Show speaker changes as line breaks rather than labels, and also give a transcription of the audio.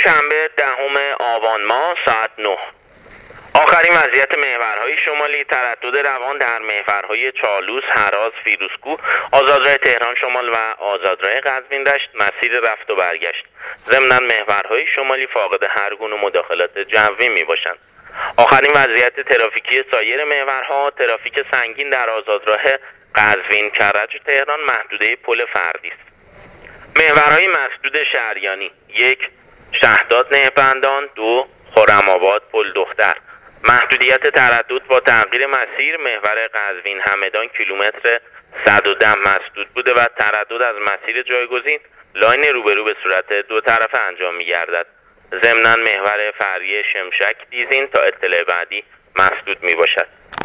شنبه 10 آبان ماه ساعت 9. آخرین وضعیت محورهای شمالی: تردد روان در محورهای چالوس، هراز، فیروزکوه، آزادراه تهران شمال و آزادراه قزوین دشت مسیر رفت و برگشت. ضمناً محورهای شمالی فاقد هر گونه مداخلات جوی می باشند. آخرین وضعیت ترافیکی سایر محورها: ترافیک سنگین در آزادراه قزوین کرج تهران محدوده پل فردی است. محورهای مسدود شهریانی: 1. شهداد نهبندان، 2. خرم‌آباد پل دختر. محدودیت تردد با تغییر مسیر: محور قزوین همدان کیلومتر 110 مسدود بوده و تردد از مسیر جایگزین لاین روبرو به صورت دو طرفه انجام می گردد. ضمناً محور فرعی شمشک دیزین تا اطلاع بعدی مسدود می باشد.